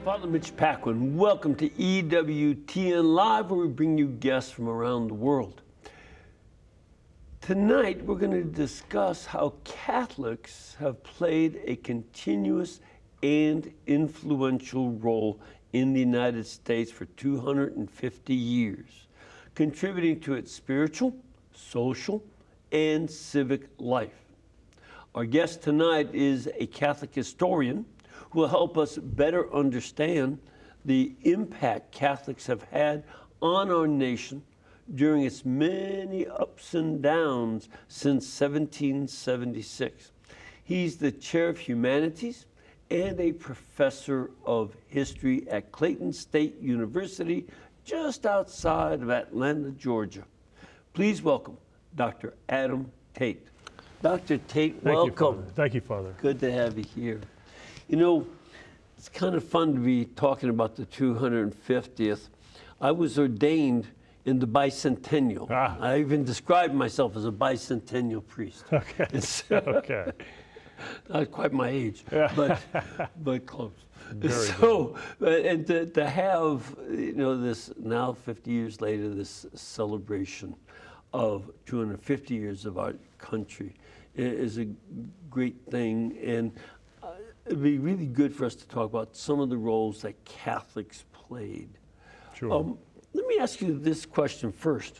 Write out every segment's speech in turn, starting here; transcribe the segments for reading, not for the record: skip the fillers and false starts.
Father Mitch Paquin. Welcome to EWTN Live, where we bring you guests from around the world. Tonight, we're going to discuss how Catholics have played a continuous and influential role in the United States for 250 years, contributing to its spiritual, social, and civic life. Our guest tonight is a Catholic historian who will help us better understand the impact Catholics have had on our nation during its many ups and downs since 1776. He's the chair of humanities and a professor of history at Clayton State University, just outside of Atlanta, Georgia. Please welcome Dr. Adam Tate. Dr. Tate, welcome. Thank you, Father. Good to have you here. You know, it's kind of fun to be talking about the 250th. I was ordained in the bicentennial. I even described myself as a bicentennial priest. Okay. So, okay. Not quite my age, but close. Very And to have, you know, this now 50 years later, this celebration of 250 years of our country is a great thing. And it'd be really good for us to talk about some of the roles that Catholics played. Sure. Let me ask you this question first.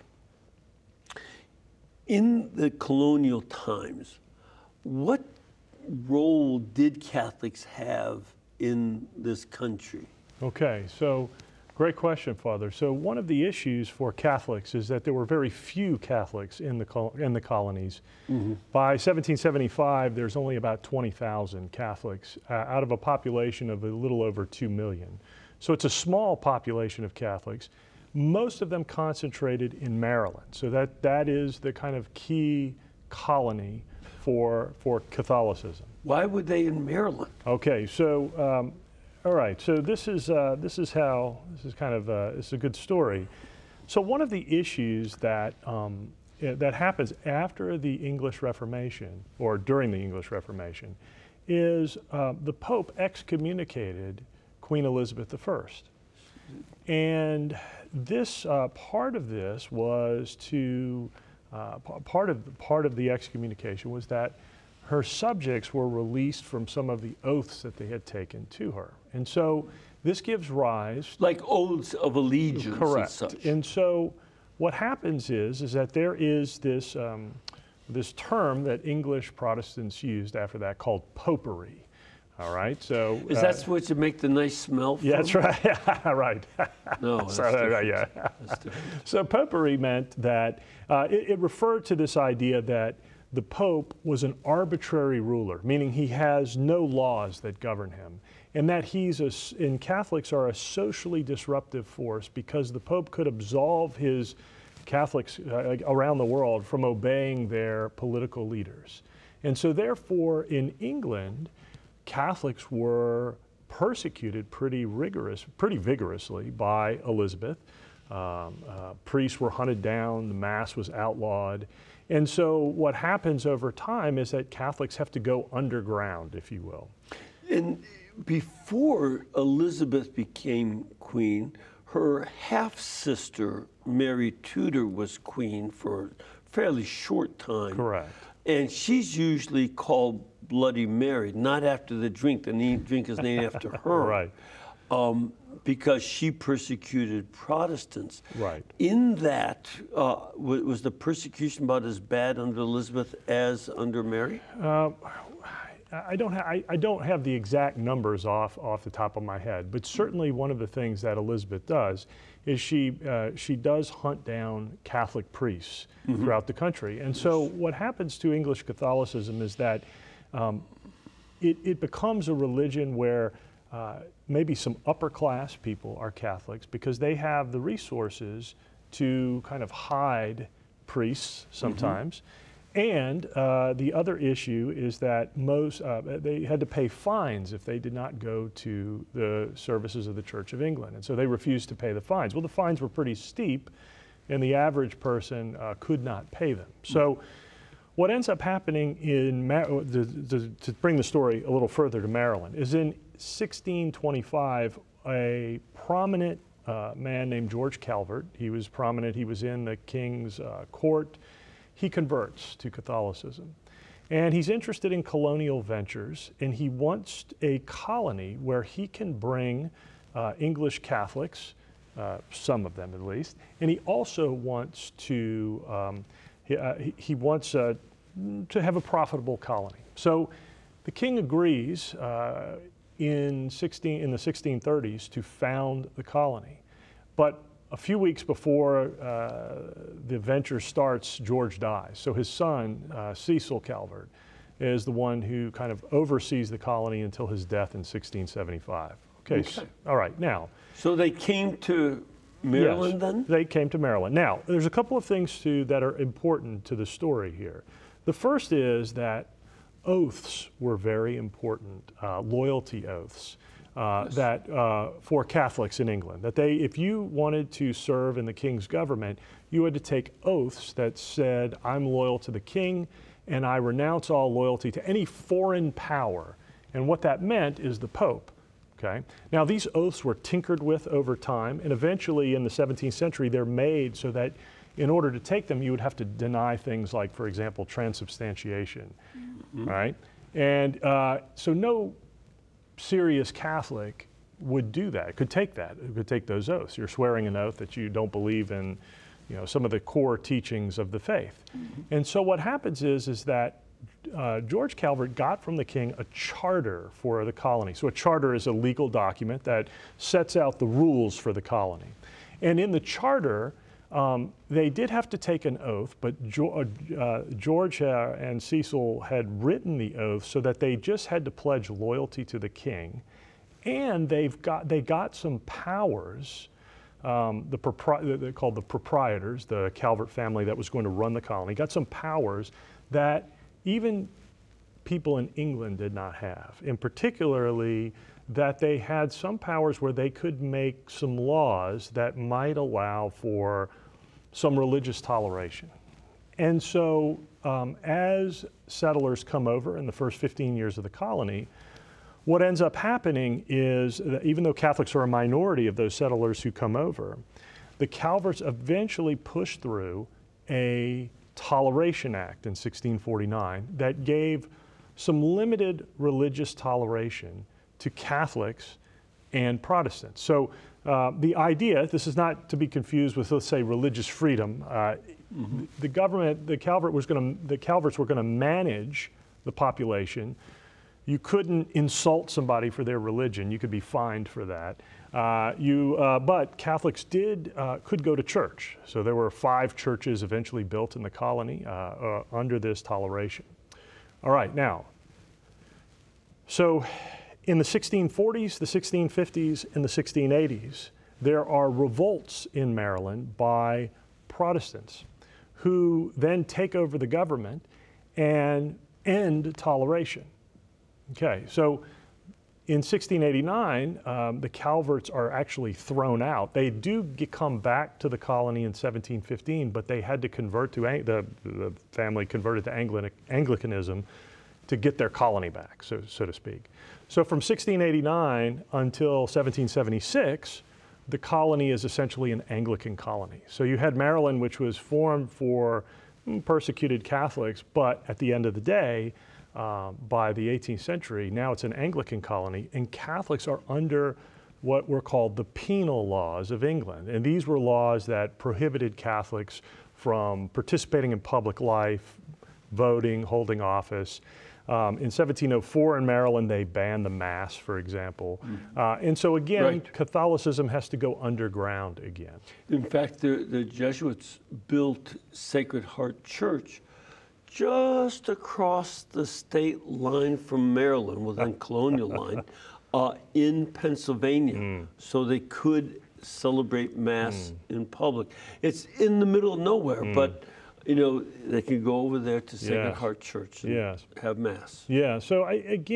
In the colonial times, what role did Catholics have in this country? Okay, so great question, Father. So one of the issues for Catholics is that there were very few Catholics in the colonies. Mm-hmm. By 1775, there's only about 20,000 Catholics out of a population of a little over 2 million. So it's a small population of Catholics, most of them concentrated in Maryland. So that is the kind of key colony for Catholicism. Why were they in Maryland? Okay, so all right, so this is kind of it's a good story. So one of the issues that that happens after the English Reformation or during the English Reformation is the Pope excommunicated Queen Elizabeth I, and this part of this was to part of the excommunication was that her subjects were released from some of the oaths that they had taken to her. And so this gives rise... Like oaths of allegiance. Correct. And such. And so what happens is that there is this, this term that English Protestants used after that called popery. All right, so... Is that supposed to make the nice smell from? Yeah, that's right. Right. No, that's different. Yeah. That's different. So popery meant that it referred to this idea that the Pope was an arbitrary ruler, meaning he has no laws that govern him, and that and Catholics are a socially disruptive force because the Pope could absolve his Catholics around the world from obeying their political leaders. And so therefore in England, Catholics were persecuted pretty vigorously by Elizabeth. Priests were hunted down, the Mass was outlawed. And so what happens over time is that Catholics have to go underground, if you will. And before Elizabeth became queen, her half-sister, Mary Tudor, was queen for a fairly short time. Correct. And she's usually called Bloody Mary, not after the drink. The drink is named after her. Right. Because she persecuted Protestants. Right. In that, was the persecution about as bad under Elizabeth as under Mary? I don't have the exact numbers off the top of my head, but certainly one of the things that Elizabeth does is she does hunt down Catholic priests throughout the country. And so what happens to English Catholicism is that it becomes a religion where maybe some upper class people are Catholics because they have the resources to kind of hide priests sometimes. And the other issue is that they had to pay fines if they did not go to the services of the Church of England. And so they refused to pay the fines. Well, the fines were pretty steep, and the average person could not pay them. So what ends up happening to bring the story a little further to Maryland is in 1625, a prominent man named George Calvert. He was prominent. He was in the king's court. He converts to Catholicism. And he's interested in colonial ventures, and he wants a colony where he can bring English Catholics, some of them at least, and he also wants to he wants to have a profitable colony. So the king agrees in the 1630s to found the colony, but a few weeks before the venture starts, George dies. So his son, Cecil Calvert, is the one who kind of oversees the colony until his death in 1675. Okay. All right, now. So they came to Maryland then? They came to Maryland. Now, there's a couple of things that are important to the story here. The first is that oaths were very important, loyalty oaths. That for Catholics in England, that if you wanted to serve in the king's government, you had to take oaths that said, I'm loyal to the king and I renounce all loyalty to any foreign power. And what that meant is the Pope. Okay. Now these oaths were tinkered with over time, and eventually in the 17th century they're made so that in order to take them you would have to deny things like, for example, transubstantiation. Right? And so no serious Catholic would do that, could take those oaths. You're swearing an oath that you don't believe in, some of the core teachings of the faith. And so what happens is that George Calvert got from the king a charter for the colony. So a charter is a legal document that sets out the rules for the colony. And in the charter, they did have to take an oath, but George and Cecil had written the oath so that they just had to pledge loyalty to the king, and they got some powers. They're called the proprietors, the Calvert family that was going to run the colony, got some powers that even people in England did not have, and particularly that they had some powers where they could make some laws that might allow for some religious toleration. And so as settlers come over in the first 15 years of the colony, what ends up happening is that even though Catholics are a minority of those settlers who come over, the Calverts eventually push through a Toleration Act in 1649 that gave some limited religious toleration to Catholics and Protestants. So the idea, this is not to be confused with, let's say, religious freedom. The government, the Calverts were going to manage the population. You couldn't insult somebody for their religion. You could be fined for that. But Catholics could go to church. So there were 5 churches eventually built in the colony under this toleration. All right, now, so in the 1640s, the 1650s, and the 1680s, there are revolts in Maryland by Protestants who then take over the government and end toleration. Okay, so in 1689, the Calverts are actually thrown out. They do come back to the colony in 1715, but they had to convert to, the family converted to Anglicanism to get their colony back, so to speak. So from 1689 until 1776, the colony is essentially an Anglican colony. So you had Maryland, which was formed for persecuted Catholics, but at the end of the day, by the 18th century, now it's an Anglican colony, and Catholics are under what were called the penal laws of England. And these were laws that prohibited Catholics from participating in public life, voting, holding office. In 1704 in Maryland, they banned the Mass, for example. And so again, Right. Catholicism has to go underground again. In fact, the Jesuits built Sacred Heart Church just across the state line from Maryland, within colonial line, in Pennsylvania, so they could celebrate Mass in public. It's in the middle of nowhere, but they can go over there to Sacred Yes. Heart Church and Yes. have Mass. Yeah. So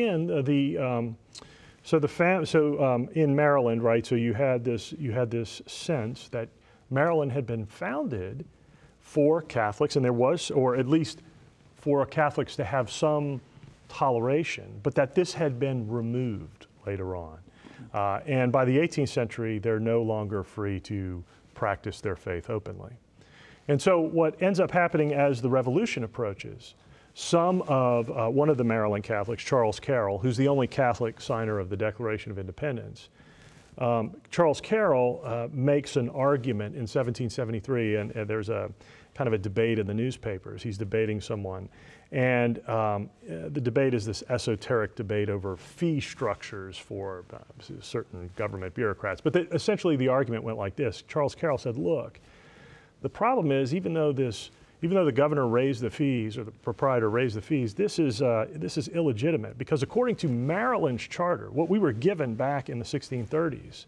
in Maryland, right? So you had this sense that Maryland had been founded for Catholics, and there was, or at least for Catholics to have some toleration, but that this had been removed later on. And by the 18th century, they're no longer free to practice their faith openly. And so what ends up happening as the Revolution approaches, one of the Maryland Catholics, Charles Carroll, who's the only Catholic signer of the Declaration of Independence, Charles Carroll makes an argument in 1773, and there's a kind of a debate in the newspapers. He's debating someone, and the debate is this esoteric debate over fee structures for certain government bureaucrats. But essentially the argument went like this. Charles Carroll said, look, the problem is even though the governor raised the fees or the proprietor raised the fees, this is illegitimate because according to Maryland's charter, what we were given back in the 1630s,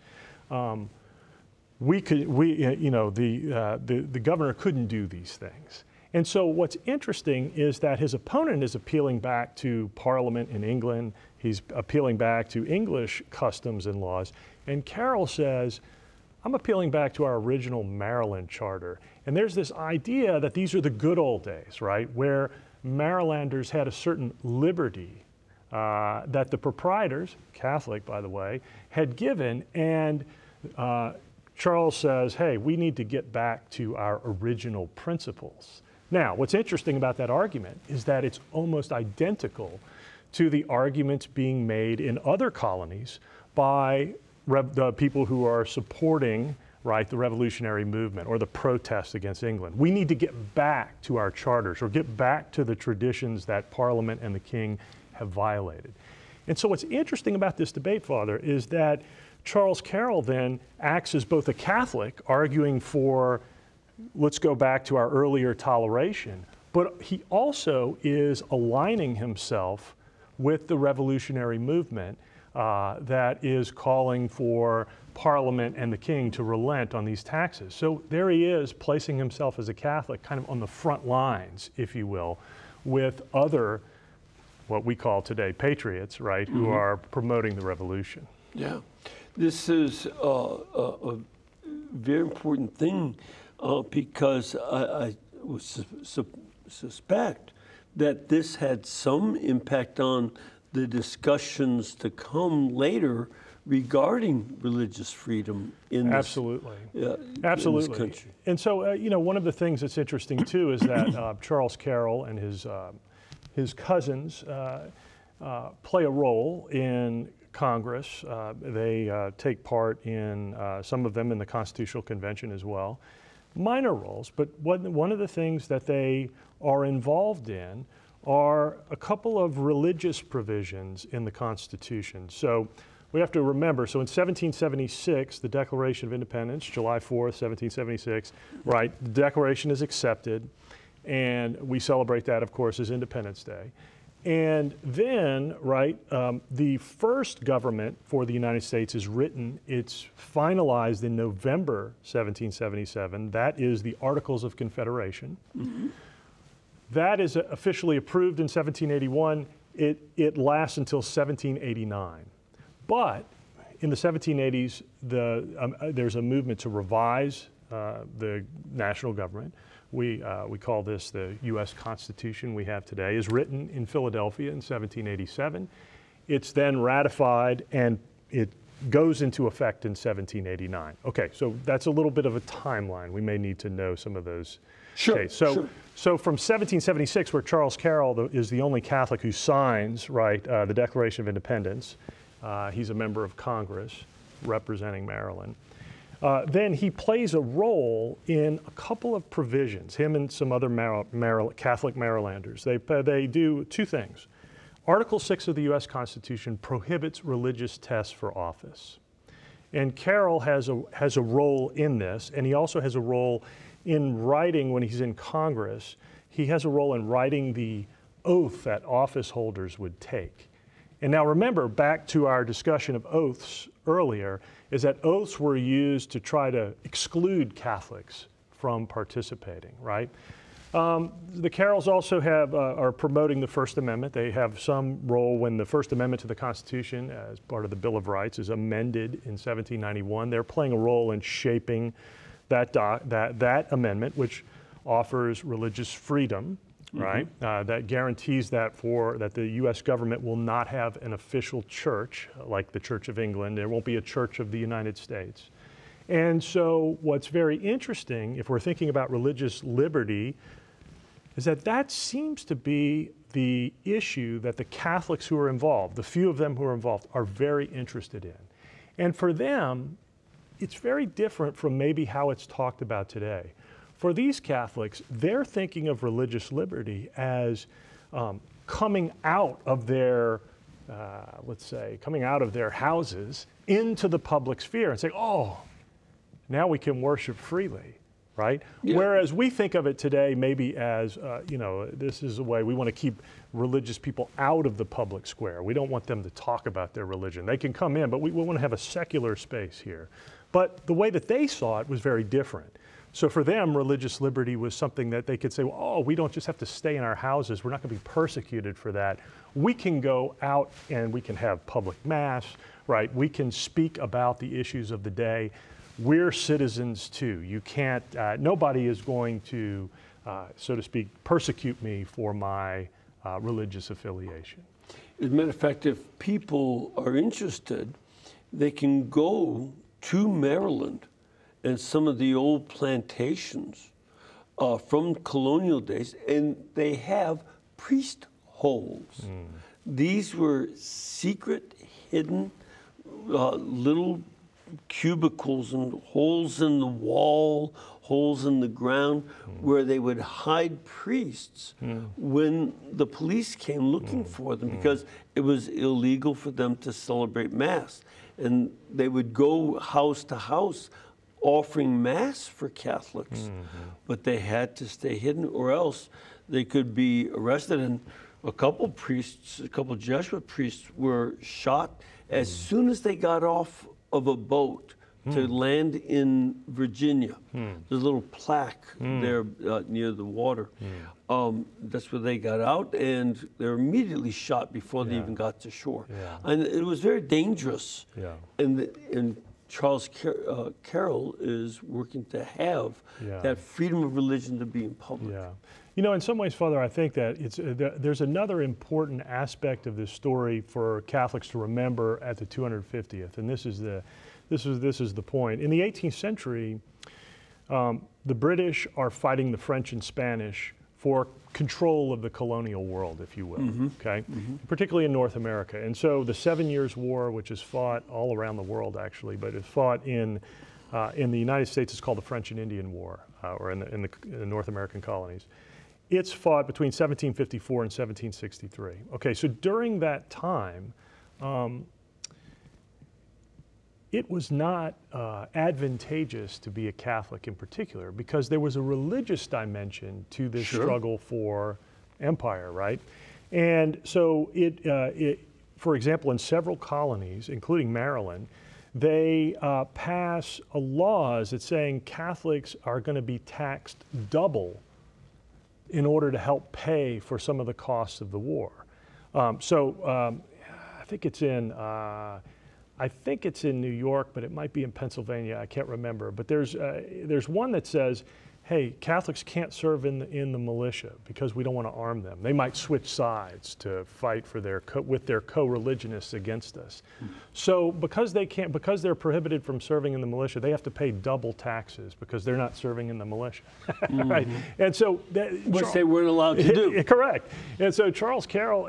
the governor couldn't do these things. And so what's interesting is that his opponent is appealing back to Parliament in England. He's appealing back to English customs and laws. And Carroll says, I'm appealing back to our original Maryland charter. And there's this idea that these are the good old days, right, where Marylanders had a certain liberty that the proprietors, Catholic by the way, had given. And Charles says, hey, we need to get back to our original principles. Now, what's interesting about that argument is that it's almost identical to the arguments being made in other colonies by the people who are supporting, right, the revolutionary movement or the protests against England. We need to get back to our charters or get back to the traditions that Parliament and the King have violated. And so what's interesting about this debate, Father, is that Charles Carroll then acts as both a Catholic, arguing for, let's go back to our earlier toleration, but he also is aligning himself with the revolutionary movement that is calling for Parliament and the King to relent on these taxes. So there he is, placing himself as a Catholic kind of on the front lines, if you will, with other, what we call today, patriots, right, who are promoting the revolution. Yeah, this is a very important thing because I suspect that this had some impact on the discussions to come later regarding religious freedom in this, Absolutely. Absolutely. In this country. And so, one of the things that's interesting too is that Charles Carroll and his cousins play a role in Congress. They take part in, some of them in the Constitutional Convention as well. Minor roles, but one of the things that they are involved in are a couple of religious provisions in the Constitution. So we have to remember, so in 1776, the Declaration of Independence, July 4th, 1776, right, the Declaration is accepted, and we celebrate that, of course, as Independence Day. And then, right, the first government for the United States is written, it's finalized in November 1777. That is the Articles of Confederation. Mm-hmm. That is officially approved in 1781. It lasts until 1789. But in the 1780s, there's a movement to revise the national government. We call this the U.S. Constitution we have today, is written in Philadelphia in 1787. It's then ratified and it goes into effect in 1789. Okay, so that's a little bit of a timeline. We may need to know some of those dates. So from 1776, where Charles Carroll is the only Catholic who signs, right, the Declaration of Independence, he's a member of Congress representing Maryland. Then he plays a role in a couple of provisions, him and some other Catholic Marylanders. They do two things. Article 6 of the U.S. Constitution prohibits religious tests for office. And Carroll has a role in this, and he also has a role in writing, when he's in Congress, he has a role in writing the oath that office holders would take. And now remember, back to our discussion of oaths earlier, is that oaths were used to try to exclude Catholics from participating, right? The Carrolls also are promoting the First Amendment. They have some role when the First Amendment to the Constitution, as part of the Bill of Rights, is amended in 1791. They're playing a role in shaping that amendment, which offers religious freedom right? That guarantees that the U.S. government will not have an official church like the Church of England. There won't be a Church of the United States. And so what's very interesting, if we're thinking about religious liberty, is that seems to be the issue that the Catholics who are involved, the few of them who are involved, are very interested in. And for them, it's very different from maybe how it's talked about today. For these Catholics, they're thinking of religious liberty as coming out of their, let's say, coming out of their houses into the public sphere and saying, oh, now we can worship freely, right? Yeah. Whereas we think of it today maybe as, this is a way we want to keep religious people out of the public square. We don't want them to talk about their religion. They can come in, but we want to have a secular space here. But the way that they saw it was very different. So for them, religious liberty was something that they could say, well, oh, we don't just have to stay in our houses. We're not going to be persecuted for that. We can go out and we can have public mass, right? We can speak about the issues of the day. We're citizens too. You can't, nobody is going to, so to speak, persecute me for my religious affiliation. As a matter of fact, if people are interested, they can go to Maryland and some of the old plantations from colonial days, and they have priest holes. These were secret, hidden little cubicles and holes in the wall, holes in the ground, where they would hide priests when the police came looking for them, because it was illegal for them to celebrate Mass. And they would go house to house offering Mass for Catholics, but they had to stay hidden, or else they could be arrested. And a couple Jesuit priests were shot as soon as they got off of a boat to land in Virginia. There's a little plaque there near the water. That's where they got out, and they were immediately shot before they even got to shore. And it was very dangerous. And Charles Carroll is working to have that freedom of religion to be in public. You know, in some ways, Father, I think that there's another important aspect of this story for Catholics to remember at the 250th, and this is the point. In the 18th century, the British are fighting the French and Spanish for control of the colonial world, if you will, okay? Particularly in North America. And so the 7 Years' War, which is fought all around the world, actually, but it's fought in the United States, it's called the French and Indian War, or in the North American colonies. It's fought between 1754 and 1763. Okay, so during that time, it was not advantageous to be a Catholic in particular, because there was a religious dimension to this struggle for empire, right? And so for example, in several colonies, including Maryland, they pass laws that saying Catholics are going to be taxed double in order to help pay for some of the costs of the war. I think it's in New York, but it might be in Pennsylvania. I can't remember. But there's one that says, hey, Catholics can't serve in the militia because we don't want to arm them. They might switch sides to fight for with their co-religionists against us. So because they're prohibited from serving in the militia, they have to pay double taxes because they're not serving in the militia, right? And so which they weren't allowed to do. Correct. And so Charles Carroll,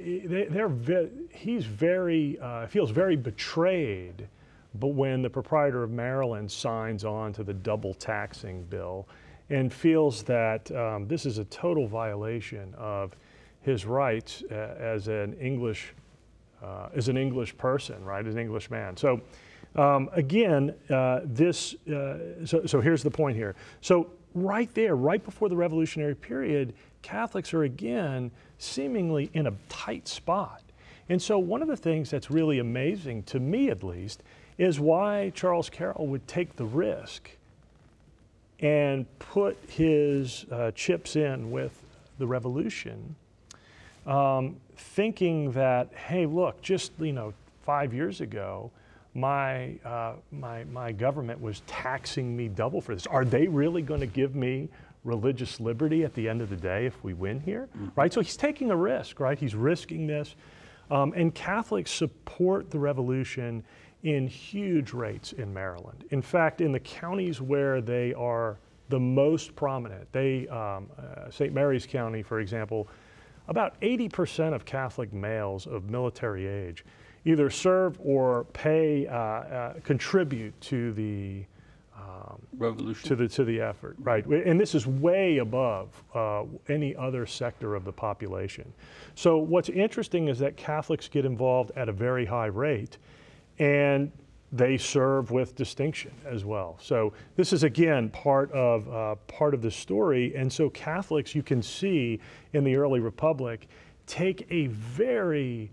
he feels very betrayed. But when the proprietor of Maryland signs on to the double taxing bill and feels that this is a total violation of his rights as an English person, right, as an English man. So again, so here's the point here. So right there, right before the Revolutionary period, Catholics are again seemingly in a tight spot. And so one of the things that's really amazing, to me at least, is why Charles Carroll would take the risk and put his chips in with the revolution, thinking that, hey, look, just 5 years ago, my government was taxing me double for this. Are they really going to give me religious liberty at the end of the day if we win here, right? So he's taking a risk, right? He's risking this. And Catholics support the revolution in huge rates in Maryland. In fact, in the counties where they are the most prominent, St. Mary's County, for example, about 80% of Catholic males of military age either serve or contribute to the revolution, to the effort, right? And this is way above any other sector of the population. So what's interesting is that Catholics get involved at a very high rate, and they serve with distinction as well. So this is again part of the story. And so Catholics, you can see in the early republic, take a very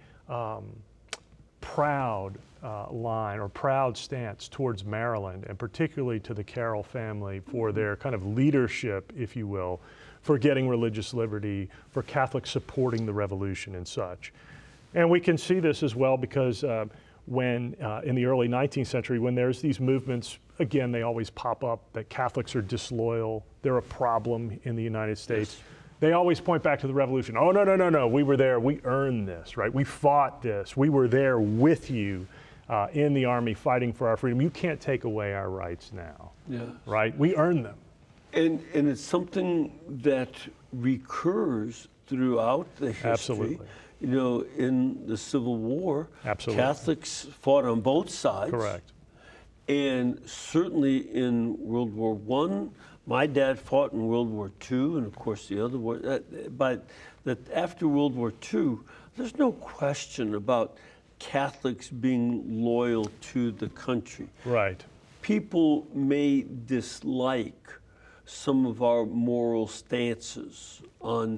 proud line or proud stance towards Maryland, and particularly to the Carroll family for their kind of leadership, if you will, for getting religious liberty, for Catholics supporting the revolution and such. And we can see this as well because when in the early 19th century, when there's these movements, again, they always pop up that Catholics are disloyal, they're a problem in the United States. Yes. They always point back to the revolution. Oh, no, we were there, we earned this, right? We fought this, we were there with you in the army fighting for our freedom. You can't take away our rights now, right? We earned them. And it's something that recurs throughout the history. Absolutely. You know, in the Civil War, Absolutely. Catholics fought on both sides. Correct. And certainly in World War I, my dad fought in World War II, and of course the other war. But that after World War II, there's no question about Catholics being loyal to the country. Right. People may dislike some of our moral stances on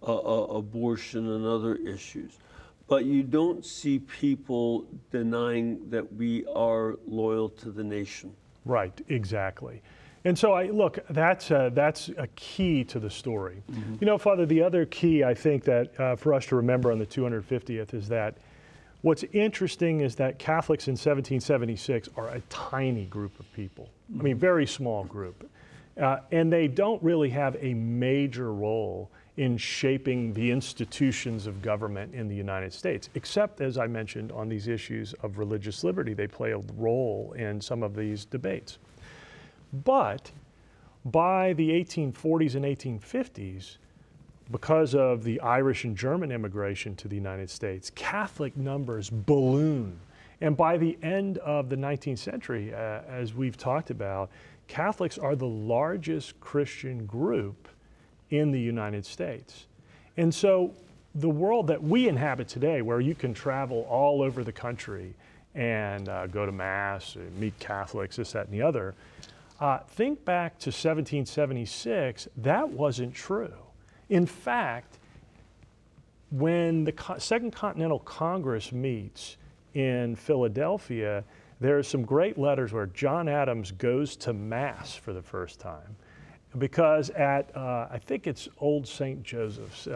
abortion and other issues, but you don't see people denying that we are loyal to the nation. Right, exactly. And so look, that's a key to the story. Mm-hmm. You know, Father, the other key I think that for us to remember on the 250th is that what's interesting is that Catholics in 1776 are a tiny group of people. Mm-hmm. I mean, very small group. And they don't really have a major role in shaping the institutions of government in the United States, except, as I mentioned, on these issues of religious liberty. They play a role in some of these debates. But by the 1840s and 1850s, because of the Irish and German immigration to the United States, Catholic numbers balloon. And by the end of the 19th century, as we've talked about, Catholics are the largest Christian group in the United States. And so the world that we inhabit today, where you can travel all over the country and go to Mass, and meet Catholics, this, that, and the other, think back to 1776, that wasn't true. In fact, when the Second Continental Congress meets in Philadelphia, there are some great letters where John Adams goes to Mass for the first time, because at, I think it's Old St. Joseph's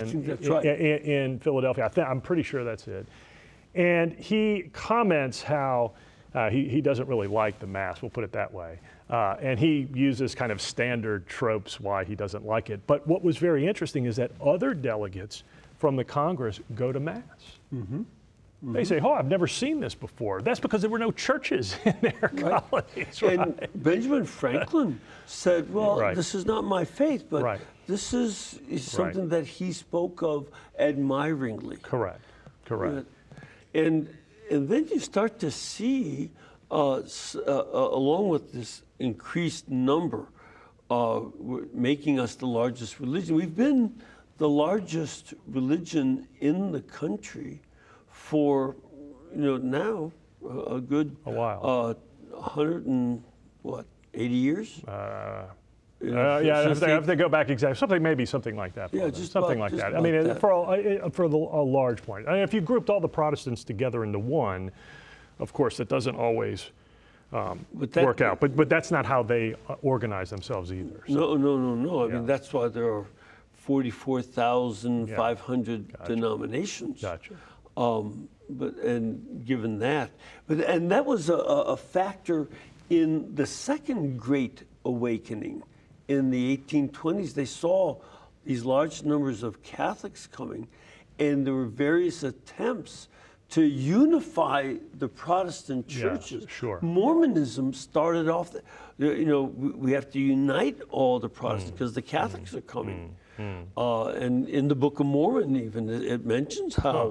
in Philadelphia. I'm pretty sure that's it. And he comments how he doesn't really like the Mass, we'll put it that way. And he uses kind of standard tropes why he doesn't like it. But what was very interesting is that other delegates from the Congress go to Mass. Mm-hmm. Mm-hmm. They say, oh, I've never seen this before. That's because there were no churches in their colonies. Right? And Benjamin Franklin said, well, this is not my faith, but this is something that he spoke of admiringly. Correct. And then you start to see, along with this increased number, making us the largest religion. We've been the largest religion in the country for, now a good while. 80 years? I have to go back exactly. Something like that. Yeah, just something about, like that. I mean, that. for a large point. I mean, if you grouped all the Protestants together into one, of course, that doesn't always work out. But that's not how they organize themselves either. So. No. I mean, that's why there are 44,500 denominations. Gotcha. And given that, and that was a factor in the Second Great Awakening in the 1820s, they saw these large numbers of Catholics coming, and there were various attempts to unify the Protestant churches. sure. Mormonism started off, we have to unite all the Protestants because the Catholics are coming. And in the Book of Mormon, even it mentions how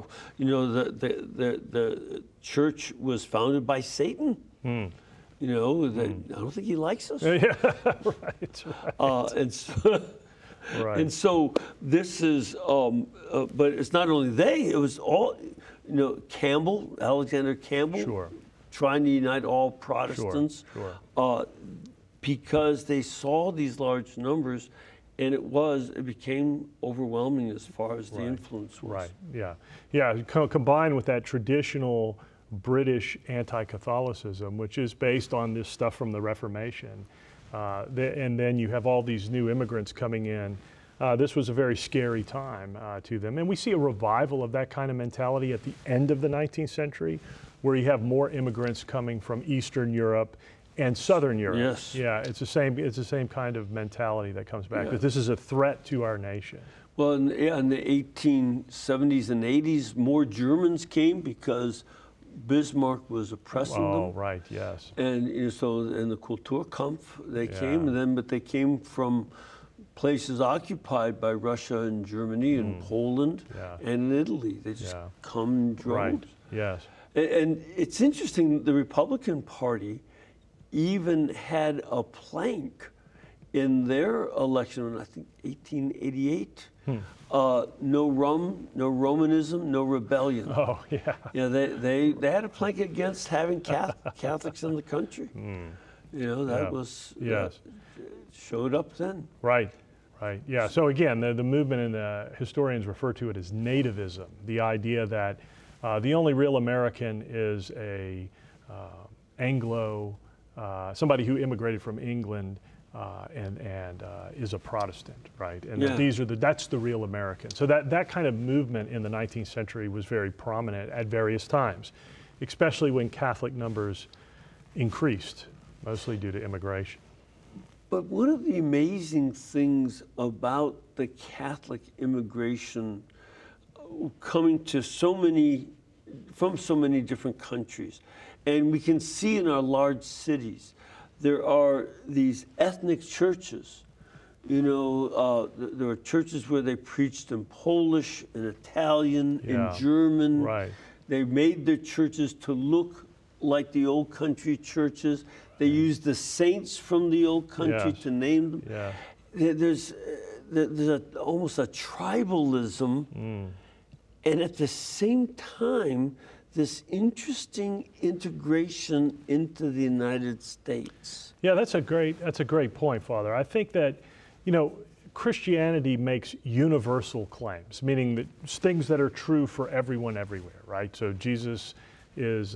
the church was founded by Satan. I don't think he likes us. Yeah, right. And so, Right. and so this is, but it's not only they; it was all, Alexander Campbell, Sure. trying to unite all Protestants, Sure. because they saw these large numbers. And it became overwhelming as far as the influence was. Right, yeah. Combined with that traditional British anti-Catholicism, which is based on this stuff from the Reformation, and then you have all these new immigrants coming in. This was a very scary time to them. And we see a revival of that kind of mentality at the end of the 19th century, where you have more immigrants coming from Eastern Europe and Southern Europe. Yes. Yeah, it's the same kind of mentality that comes back, that this is a threat to our nation. Well, in the 1870s and 80s, more Germans came because Bismarck was oppressing them. Oh, right, yes. And so in the Kulturkampf, they came, but they came from places occupied by Russia and Germany and Poland and Italy. They just come in droves. Right, yes. And it's interesting, the Republican Party even had a plank in their election in, I think, 1888. No Romanism, no rebellion. Oh, yeah. Yeah, they had a plank against having Catholics in the country. That was showed up then. Right. Yeah. So again, the movement, and the historians refer to it as nativism, the idea that the only real American is a Anglo, somebody who immigrated from England and is a Protestant, right? And that that's the real American. So that kind of movement in the 19th century was very prominent at various times, especially when Catholic numbers increased, mostly due to immigration. But one of the amazing things about the Catholic immigration coming to from so many different countries, and we can see in our large cities, there are these ethnic churches. There are churches where they preached in Polish, in Italian, in German. Right. They made their churches to look like the old country churches. They used the saints from the old country to name them. Yeah. There's almost a tribalism, and at the same time, this interesting integration into the United States. Yeah, that's a great point, Father. I think that, Christianity makes universal claims, meaning that things that are true for everyone everywhere, right? So Jesus is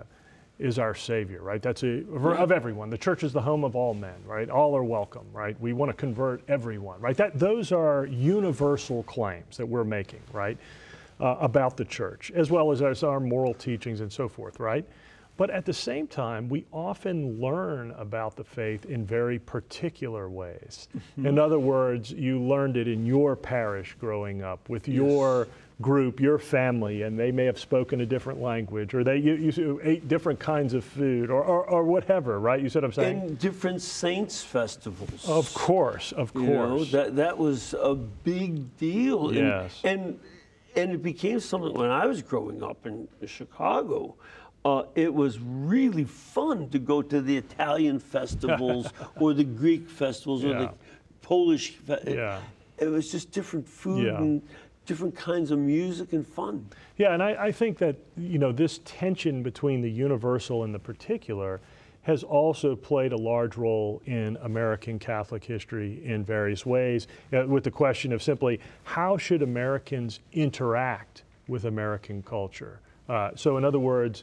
our Savior, right? That's of everyone. The church is the home of all men, right? All are welcome, right? We want to convert everyone, right? Those are universal claims that we're making, right? About the church, as well as our moral teachings and so forth, right? But at the same time, we often learn about the faith in very particular ways. In other words, you learned it in your parish growing up, with your group, your family, and they may have spoken a different language, or you ate different kinds of food, or whatever, right? You said what I'm saying? And different saints festivals. Of course. That was a big deal. Yes. And it became something when I was growing up in Chicago. It was really fun to go to the Italian festivals or the Greek festivals or the Polish. It was just different food and different kinds of music and fun. Yeah, and I think that this tension between the universal and the particular has also played a large role in American Catholic history in various ways, with the question of simply, how should Americans interact with American culture? So in other words,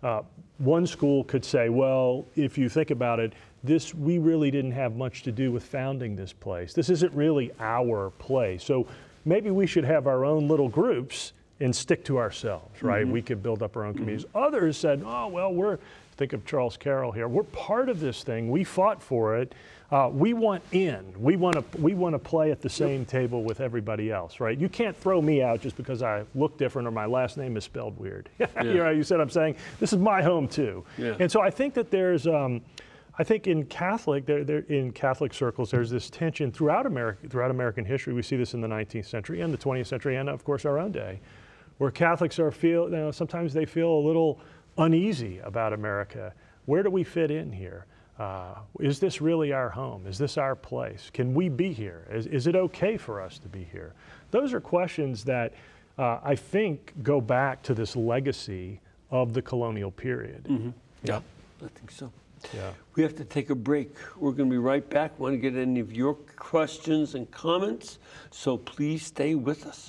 one school could say, well, if you think about it, we really didn't have much to do with founding this place. This isn't really our place. So maybe we should have our own little groups and stick to ourselves, right? We could build up our own communities. Others said, oh, well, think of Charles Carroll here. We're part of this thing. We fought for it. We want in. We want to play at the same table with everybody else, right? You can't throw me out just because I look different or my last name is spelled weird. You said I'm saying this is my home too. Yeah. And so I think that there's, I think in Catholic, in Catholic circles, there's this tension throughout American history. We see this in the 19th century and the 20th century, and of course our own day, where Catholics sometimes they feel a little uneasy about America. Where do we fit in here? Is this really our home? Is this our place? Can we be here? Is it okay for us to be here? Those are questions that I think go back to this legacy of the colonial period. Yeah, I think so. Yeah. We have to take a break. We're going to be right back. Want to get any of your questions and comments, so please stay with us.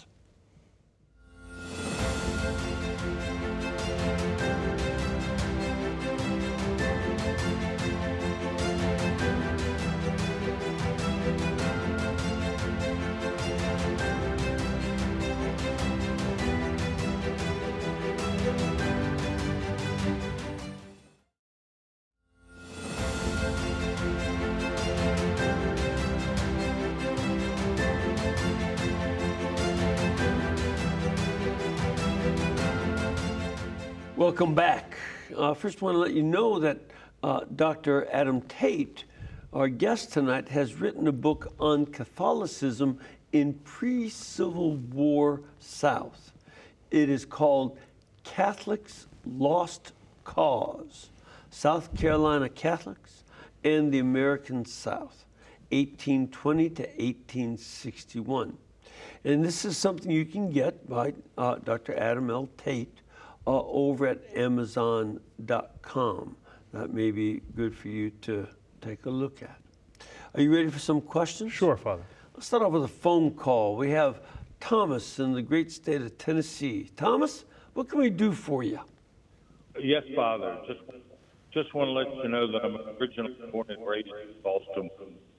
Welcome back. First, I want to let you know that Dr. Adam Tate, our guest tonight, has written a book on Catholicism in pre-Civil War South. It is called Catholics' Lost Cause, South Carolina Catholics and the American South, 1820 to 1861. And this is something you can get by Dr. Adam L. Tate over at Amazon.com. That may be good for you to take a look at. Are you ready for some questions? Sure, Father. Let's start off with a phone call. We have Thomas in the great state of Tennessee. Thomas, what can we do for you? Yes, Father. Just want to let you know that I'm originally born and raised in Baltimore.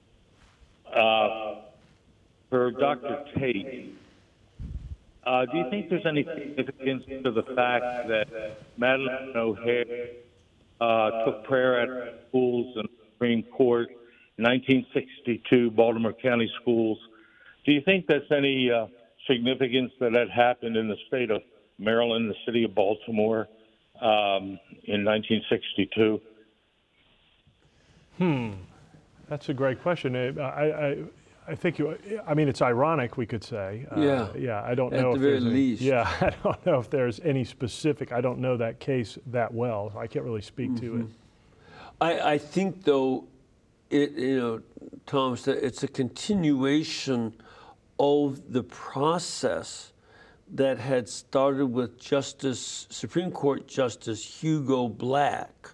For Dr. Tate, do you think there's any significance to the fact that Madeleine O'Hair took prayer at schools and Supreme Court in 1962, Baltimore County schools? Do you think there's any significance that happened in the state of Maryland, the city of Baltimore, in 1962? That's a great question. I think it's ironic, we could say. Yeah. I don't know at the very least. I don't know if there's any specific. I don't know that case that well. I can't really speak to it. I think, though, Thomas, that it's a continuation of the process that had started with Supreme Court Justice Hugo Black.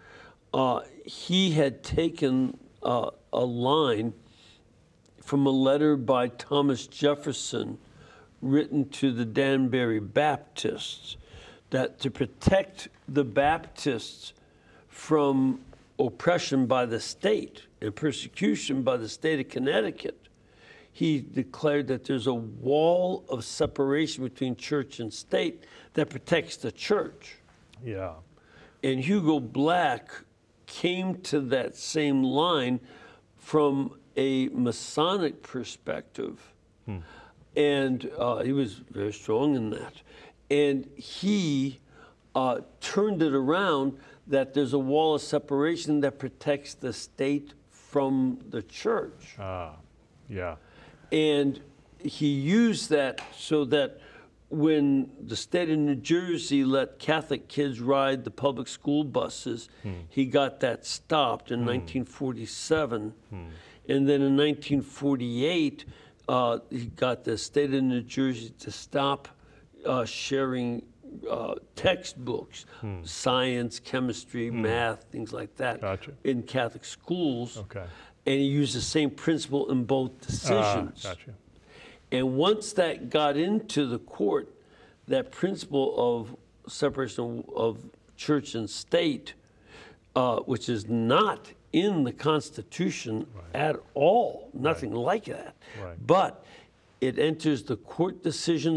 He had taken a line from a letter by Thomas Jefferson written to the Danbury Baptists, that to protect the Baptists from oppression by the state and persecution by the state of Connecticut, he declared that there's a wall of separation between church and state that protects the church. Yeah. And Hugo Black came to that same line from a Masonic perspective, and he was very strong in that. And he turned it around that there's a wall of separation that protects the state from the church. Yeah. And he used that so that when the state of New Jersey let Catholic kids ride the public school buses, he got that stopped in 1947. And then in 1948, he got the state of New Jersey to stop sharing textbooks, science, chemistry, math, things like that, in Catholic schools. Okay. And he used the same principle in both decisions. Gotcha. And once that got into the court, that principle of separation of church and state, which is not in the Constitution at all, nothing like that. Right. But it enters the court decisions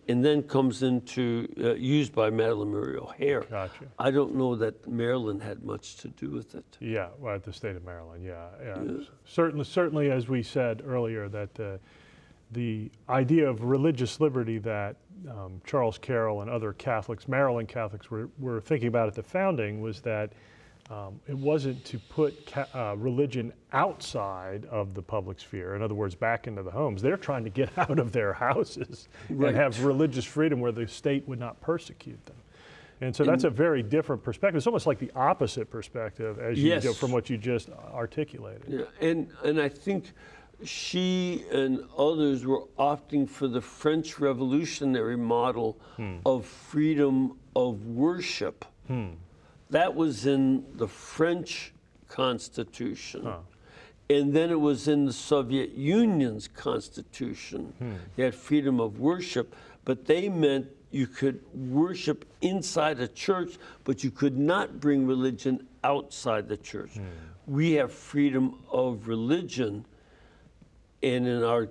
and then comes into used by Madeline Murray O'Hare. Gotcha. I don't know that Maryland had much to do with it. Yeah, well, the state of Maryland, yeah. Certainly, as we said earlier, that the idea of religious liberty that Charles Carroll and other Catholics, Maryland Catholics, were thinking about at the founding was that it wasn't to put religion outside of the public sphere, in other words, back into the homes. They're trying to get out of their houses Right. and have religious freedom where the state would not persecute them. And so that's a very different perspective. It's almost like the opposite perspective as you Yes. go from what you just articulated. Yeah, and I think she and others were opting for the French Revolutionary model of freedom of worship. That was in the French Constitution. And then it was in the Soviet Union's Constitution. They had freedom of worship, but they meant you could worship inside a church, but you could not bring religion outside the church. We have freedom of religion, and in our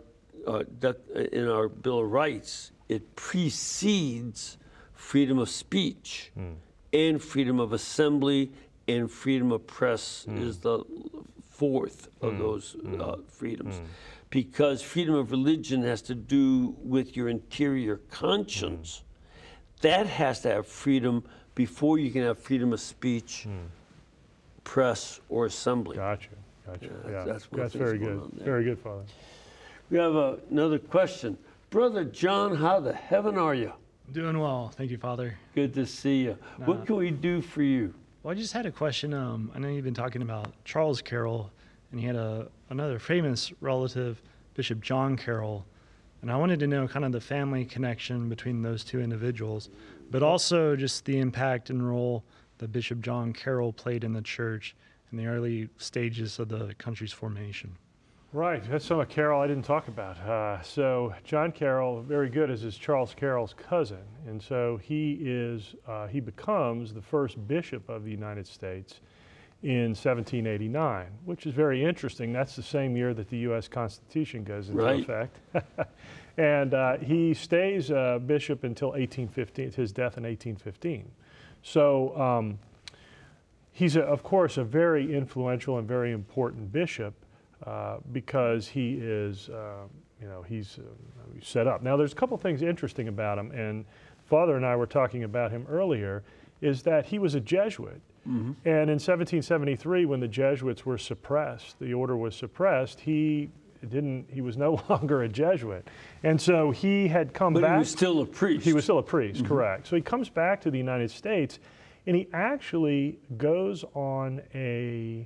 Bill of Rights, it precedes freedom of speech, and freedom of assembly, and freedom of press is the fourth of those freedoms. Because freedom of religion has to do with your interior conscience. That has to have freedom before you can have freedom of speech, press, or assembly. Gotcha. Yeah, that's one of the very things going good. on there. Very good, Father. We have another question. Brother John, how the heaven are you? Doing well. Thank you, Father. Good to see you. What can we do for you? Well, I just had a question. I know you've been talking about Charles Carroll, and he had another famous relative, Bishop John Carroll. And I wanted to know kind of the family connection between those two individuals, but also just the impact and role that Bishop John Carroll played in the church in the early stages of the country's formation. Right, that's some of Carroll I didn't talk about. So John Carroll, very good, is Charles Carroll's cousin, and so he becomes the first bishop of the United States in 1789, which is very interesting. That's the same year that the U.S. Constitution goes into Right. effect. And he stays bishop until 1815, his death in 1815. So he's, of course, a very influential and very important bishop because he is, he's set up. Now, there's a couple things interesting about him, and Father and I were talking about him earlier, is that he was a Jesuit. And in 1773, when the Jesuits were suppressed, the order was suppressed, he was no longer a Jesuit. And so he had come But back. he was still a priest. He was still a priest, correct. So he comes back to the United States, and he actually goes on a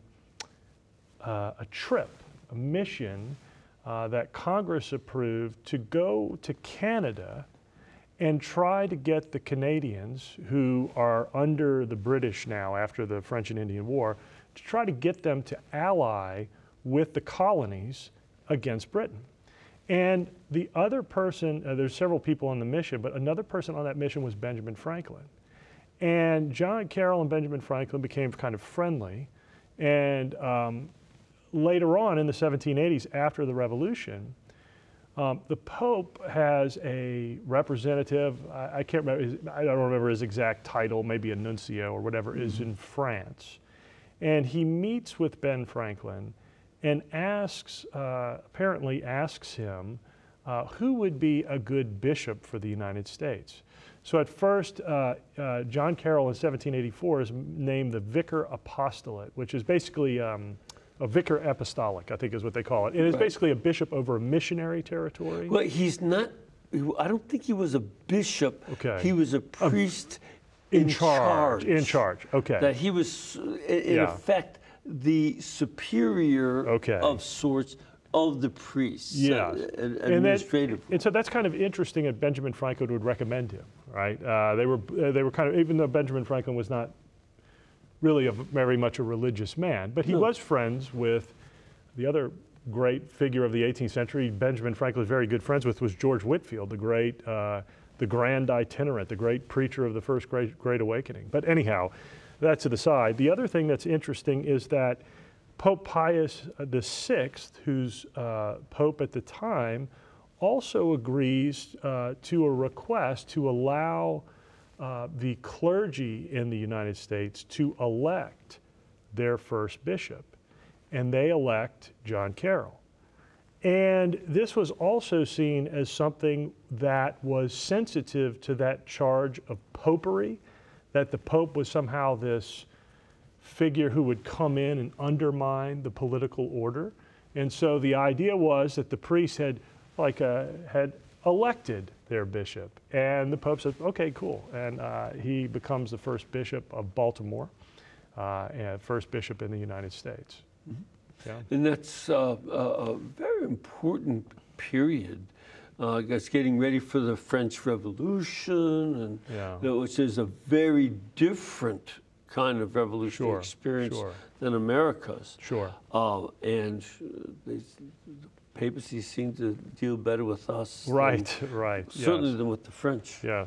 trip, a mission that Congress approved to go to Canada and try to get the Canadians, who are under the British now after the French and Indian War, to try to get them to ally with the colonies against Britain. And the other person, there's several people on the mission, but another person on that mission was Benjamin Franklin. And John Carroll and Benjamin Franklin became kind of friendly. And later on in the 1780s, after the Revolution, the Pope has a representative, I can't remember, I don't remember his exact title, maybe a nuncio or whatever, is in France. And he meets with Ben Franklin and apparently asks him who would be a good bishop for the United States. So at first, John Carroll in 1784 is named the Vicar Apostolate, which is basically a vicar apostolic, I think is what they call it. It is basically a bishop over a missionary territory. Well, he's not, I don't think he was a bishop. Okay. He was a priest In charge, okay. That he was, in effect, the superior of sorts of the priests. Yeah. Administratively. And so that's kind of interesting that Benjamin Franklin would recommend him, right? They were kind of, even though Benjamin Franklin was not really very much a religious man, but he was friends with the other great figure of the 18th century Benjamin Franklin was very good friends with was George Whitefield, the grand itinerant, the great preacher of the first Great Awakening. But anyhow, that to the side. The other thing that's interesting is that Pope Pius VI, who's Pope at the time, also agrees to a request to allow the clergy in the United States to elect their first bishop, and they elect John Carroll. And this was also seen as something that was sensitive to that charge of popery, that the Pope was somehow this figure who would come in and undermine the political order. And so the idea was that the priests had elected their bishop. And the Pope said, okay, cool. And he becomes the first bishop of Baltimore, and first bishop in the United States. Mm-hmm. Yeah. And that's a very important period. I guess getting ready for the French Revolution, and which is a very different kind of revolutionary experience than America's. Sure. And the papacy seemed to deal better with us. Right. Certainly than with the French. Yes.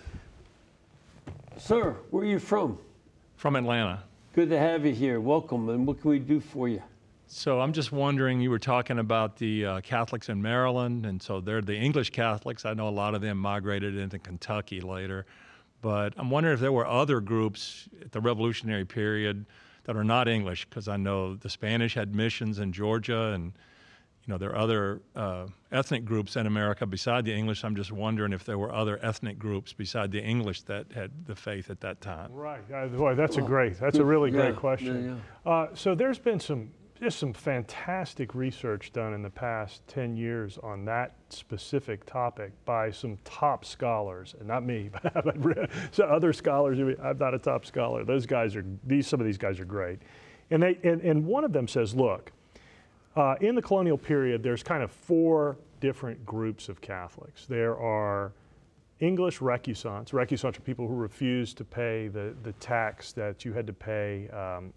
Sir, where are you from? From Atlanta. Good to have you here. Welcome. And what can we do for you? So I'm just wondering, you were talking about the Catholics in Maryland, and so they're the English Catholics. I know a lot of them migrated into Kentucky later, but I'm wondering if there were other groups at the Revolutionary period that are not English, because I know the Spanish had missions in Georgia, and there are other ethnic groups in America beside the English. I'm just wondering if there were other ethnic groups beside the English that had the faith at that time. Right. Boy, that's a really great question. So there's been some fantastic research done in the past 10 years on that specific topic by some top scholars, and not me, but so other scholars. I'm not a top scholar. Some of these guys are great. And one of them says, look, in the colonial period, there's kind of 4 different groups of Catholics. There are English recusants. Recusants are people who refuse to pay the tax that you had to pay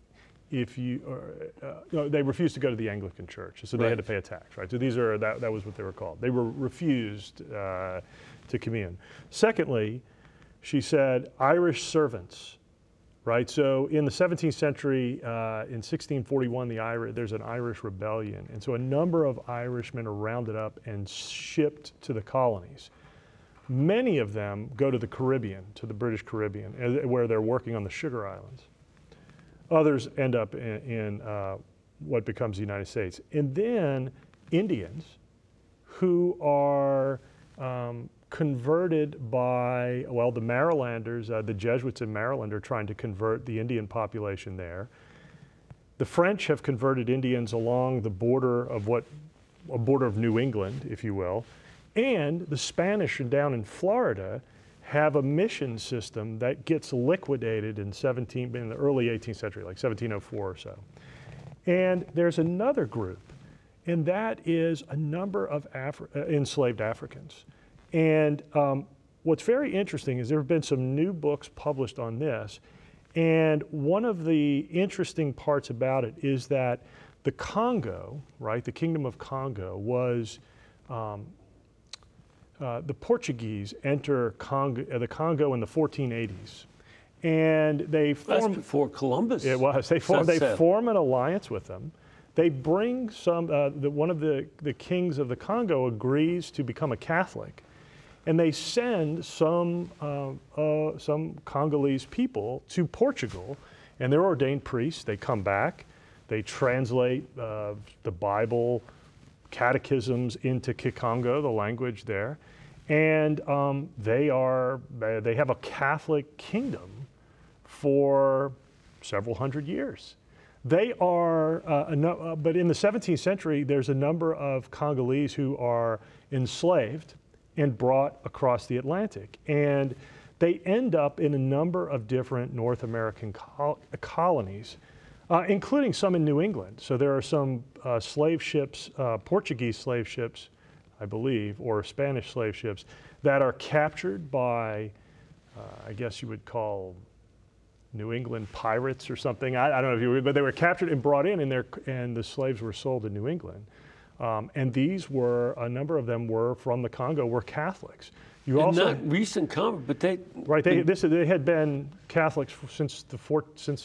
they refused to go to the Anglican Church, so they had to pay a tax, right? So that was what they were called. They were refused to commune. Secondly, she said Irish servants, right? So in the 17th century, in 1641, there's an Irish rebellion, and so a number of Irishmen are rounded up and shipped to the colonies. Many of them go to the Caribbean, to the British Caribbean, where they're working on the Sugar Islands. Others end up in what becomes the United States. And then Indians who are converted by, the Marylanders, the Jesuits in Maryland are trying to convert the Indian population there. The French have converted Indians along the border of a border of New England, if you will. And the Spanish down in Florida have a mission system that gets liquidated in the early 18th century, like 1704 or so. And there's another group, and that is a number of enslaved Africans. And what's very interesting is there have been some new books published on this, and one of the interesting parts about it is that the Congo, right, the Kingdom of Congo was the Portuguese enter the Congo in the 1480s, and they form. That's before Columbus. It was. They form an alliance with them. They bring one of the kings of the Congo agrees to become a Catholic, and they send some Congolese people to Portugal, and they're ordained priests. They come back, they translate the Bible, catechisms into Kikongo, the language there, and they have a Catholic kingdom for several hundred years. They are, but in the 17th century, there's a number of Congolese who are enslaved and brought across the Atlantic, and they end up in a number of different North American colonies. Including some in New England. So there are some slave ships, Portuguese slave ships, I believe, or Spanish slave ships that are captured by, I guess you would call New England pirates or something. I don't know if you would, but they were captured and brought in, and the slaves were sold in New England. And a number of them were from the Congo, were Catholics. Not recent convert, but they had been Catholics since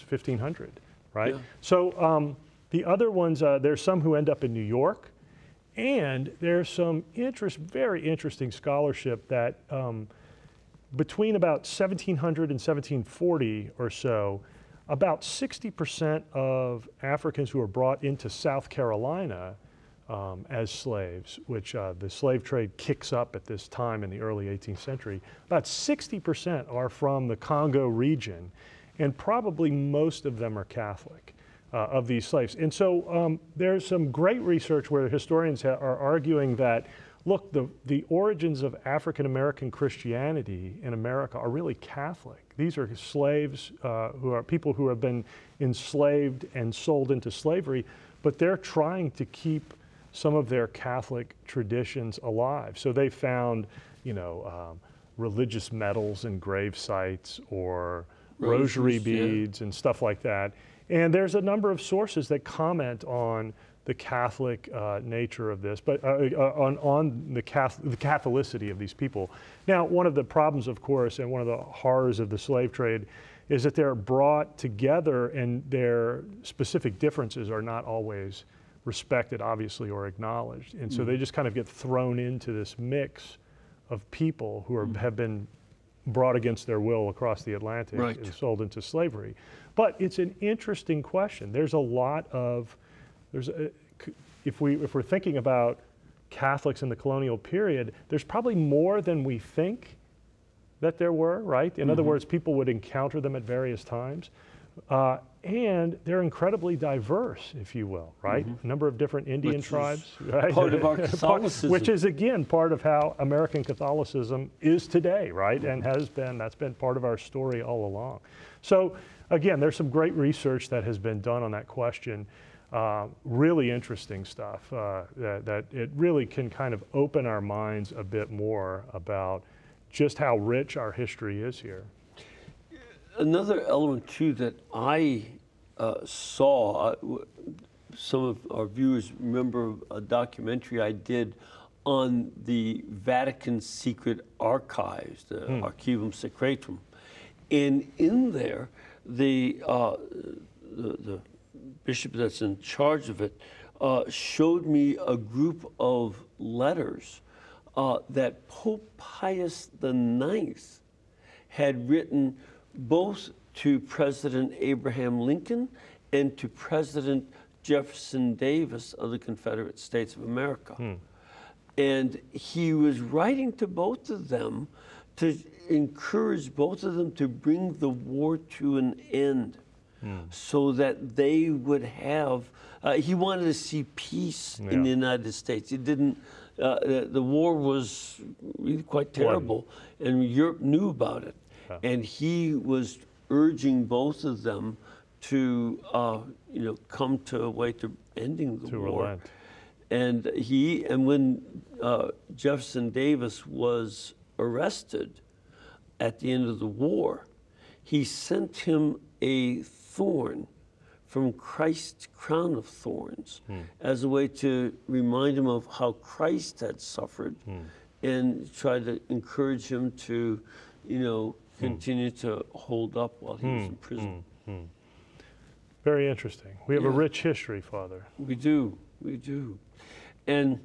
1500. Right? Yeah. So the other ones, there's some who end up in New York, And there's some very interesting scholarship that between about 1700 and 1740 or so, about 60% of Africans who were brought into South Carolina as slaves, which the slave trade kicks up at this time in the early 18th century, about 60% are from the Congo region, and probably most of them are Catholic. Of these slaves. And so there's some great research where historians are arguing that, look, the origins of African American Christianity in America are really Catholic. These are slaves who are people who have been enslaved and sold into slavery, but they're trying to keep some of their Catholic traditions alive. So they found, religious medals and grave sites or rosary beads and stuff like that. And there's a number of sources that comment on the Catholic nature of this, but on the Catholicity of these people. Now, one of the problems, of course, and one of the horrors of the slave trade is that they're brought together and their specific differences are not always respected, obviously, or acknowledged. And so they just kind of get thrown into this mix of people who have been brought against their will across the Atlantic and sold into slavery. But it's an interesting question. There's a lot of, if we're thinking about Catholics in the colonial period, there's probably more than we think that there were, right? In other words, people would encounter them at various times. And they're incredibly diverse, if you will, right? A number of different Indian tribes, right? Part of our Catholicism. Which is, again, part of how American Catholicism is today, right? And that's been part of our story all along. So, again, there's some great research that has been done on that question. Really interesting stuff that it really can kind of open our minds a bit more about just how rich our history is here. Another element, too, that I saw, some of our viewers remember a documentary I did on the Vatican secret archives, the Archivum Secretum. And in there, the bishop that's in charge of it showed me a group of letters that Pope Pius IX had written both to President Abraham Lincoln and to President Jefferson Davis of the Confederate States of America. And he was writing to both of them to encourage both of them to bring the war to an end so that they would have, he wanted to see peace in the United States. He didn't, the war was really quite terrible and Europe knew about it. And he was urging both of them to, come to a way to ending the war. Relent. And when Jefferson Davis was arrested at the end of the war, he sent him a thorn from Christ's crown of thorns as a way to remind him of how Christ had suffered and try to encourage him to, continue to hold up while he was in prison. Very interesting. We have a rich history, Father. We do. And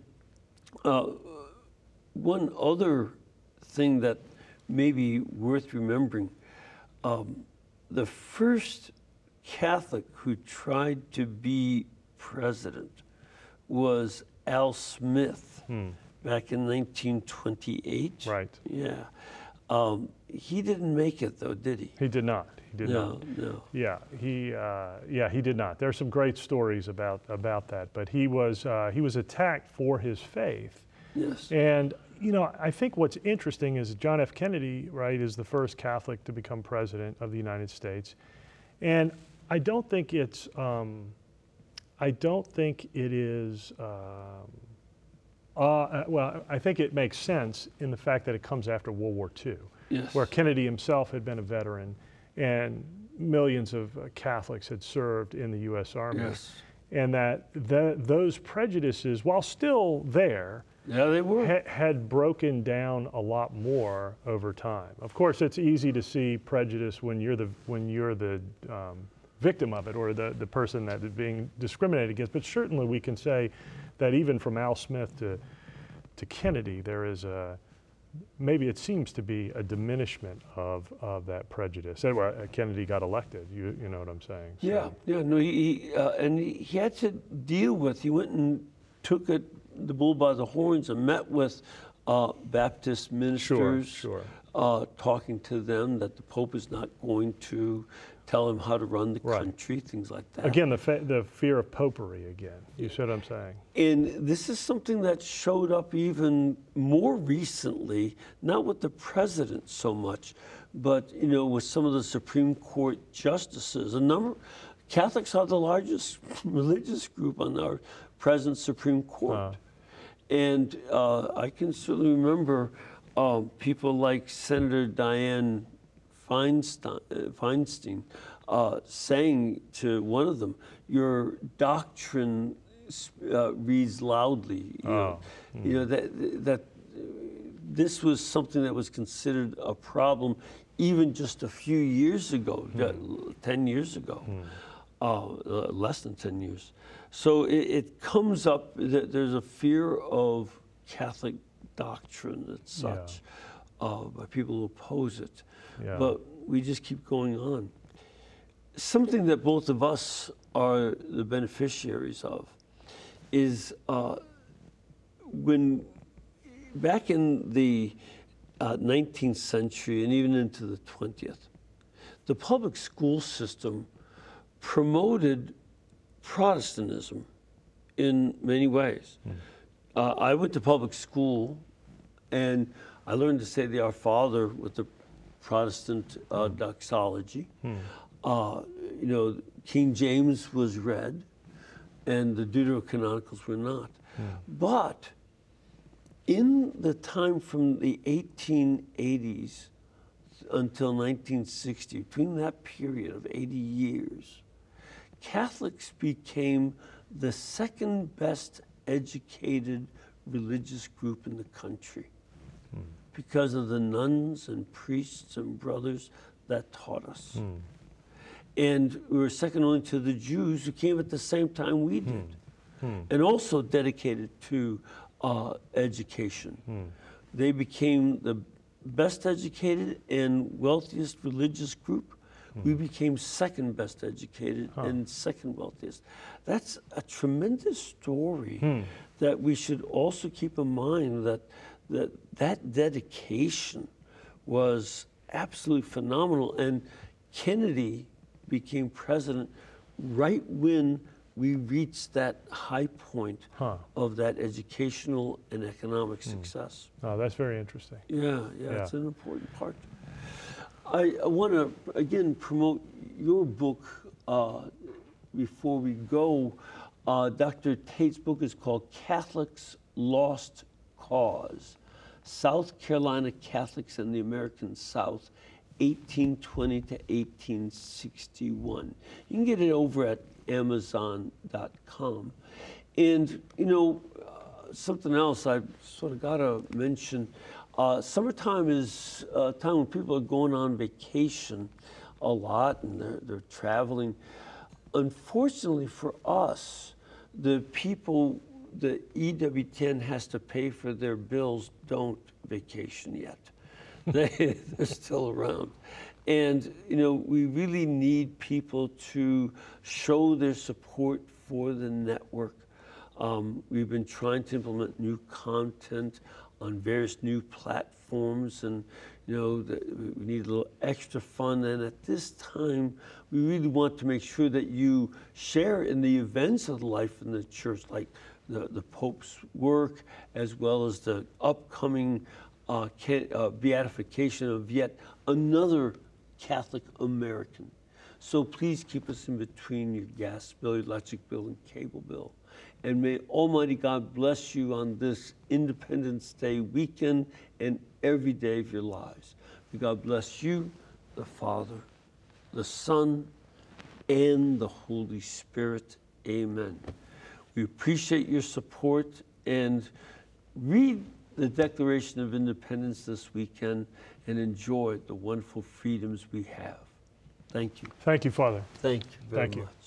one other thing that may be worth remembering, the first Catholic who tried to be president was Al Smith back in 1928. Right. Yeah. He didn't make it, though, did he? He did not. He did not. No. Yeah, he did not. There's some great stories about that. But he was attacked for his faith. Yes. And I think what's interesting is John F. Kennedy, right, is the first Catholic to become president of the United States, and I don't think it is. Well, I think it makes sense in the fact that it comes after World War II, where Kennedy himself had been a veteran, and millions of Catholics had served in the U.S. Army, and that those prejudices, while still there, they were. Had broken down a lot more over time. Of course, it's easy to see prejudice when you're the victim of it or the person that is being discriminated against. But certainly we can say that even from Al Smith to Kennedy, there is maybe it seems to be a diminishment of that prejudice. Anyway, Kennedy got elected, you know what I'm saying? So, Yeah, no, and he had to deal with, he went and took the bull by the horns and met with Baptist ministers, Sure. talking to them that the Pope is not going to tell him how to run the Right. country, things like that. Again, the fear of popery again. You see what I'm saying? And this is something that showed up even more recently, not with the president so much, but with some of the Supreme Court justices. Catholics are the largest religious group on our present Supreme Court. And I can certainly remember people like Senator Dianne Feinstein saying to one of them, "Your doctrine reads loudly." That this was something that was considered a problem even just a few years ago, 10 years ago, less than 10 years. So it comes up that there's a fear of Catholic doctrine as such by people who oppose it. Yeah. But we just keep going on. Something that both of us are the beneficiaries of is when back in the 19th century and even into the 20th, the public school system promoted Protestantism in many ways. I went to public school and I learned to say the Our Father with the Protestant doxology. King James was read and the Deuterocanonicals were not. But in the time from the 1880s until 1960, between that period of 80 years, Catholics became the second best educated religious group in the country because of the nuns and priests and brothers that taught us. And we were second only to the Jews who came at the same time we did and also dedicated to education. They became the best educated and wealthiest religious group. We became second best educated and second wealthiest. That's a tremendous story that we should also keep in mind that dedication was absolutely phenomenal. And Kennedy became president right when we reached that high point of that educational and economic success. Oh, that's very interesting. Yeah, it's an important part. I want to, again, promote your book before we go. Dr. Tate's book is called Catholics' Lost Cause, South Carolina Catholics and the American South, 1820 to 1861. You can get it over at Amazon.com. And, something else I sort of got to mention, summertime is a time when people are going on vacation a lot and they're traveling. Unfortunately for us, the people the EWTN has to pay for their bills don't vacation yet. They're still around. And, we really need people to show their support for the network. We've been trying to implement new content on various new platforms, and we need a little extra fun. And at this time, we really want to make sure that you share in the events of life in the church, like the Pope's work, as well as the upcoming beatification of yet another Catholic American. So please keep us in between your gas bill, your electric bill, and cable bill. And may Almighty God bless you on this Independence Day weekend and every day of your lives. May God bless you, the Father, the Son, and the Holy Spirit. Amen. We appreciate your support, and read the Declaration of Independence this weekend and enjoy the wonderful freedoms we have. Thank you. Thank you, Father. Thank you very Thank you. much.